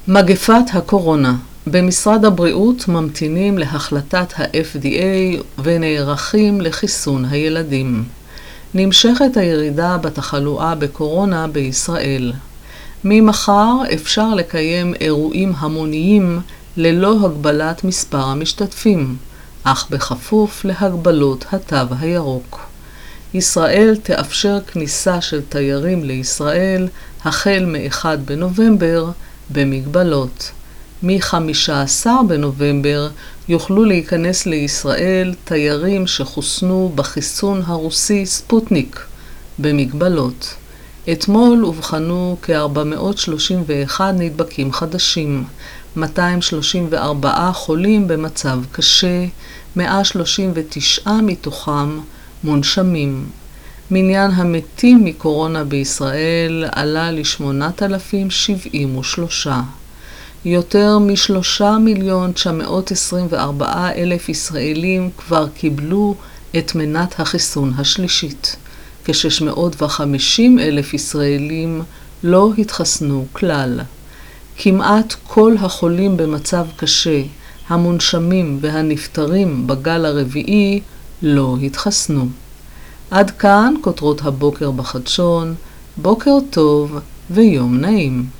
מגפת הקורונה. במשרד הבריאות ממתינים להחלטת ה-FDA ונערכים לחיסון הילדים. נמשכת הירידה בתחלואה בקורונה בישראל. ממחר אפשר לקיים אירועים המוניים ללא הגבלת מספר המשתתפים, אך בכפוף להגבלות התו הירוק. ישראל תאפשר כניסה של תיירים לישראל החל מ-1 בנובמבר במגבלות. מ-15 בנובמבר יוכלו להיכנס לישראל תיירים שחוסנו בחיסון הרוסי ספוטניק במגבלות. אתמול אובחנו כ-431 נדבקים חדשים, 234 חולים במצב קשה, 139 מתוכם מונשמים. מניין המתים מקורונה בישראל עלה ל-8,073. יותר מ3,924,000 ישראלים כבר קיבלו את מנת החיסון השלישית. כ-650,000 ישראלים לא התחסנו כלל. כמעט כל החולים במצב קשה, המונשמים והנפטרים בגל הרביעי לא התחסנו. עד כאן כותרות הבוקר בחדשון. בוקר טוב ויום נעים.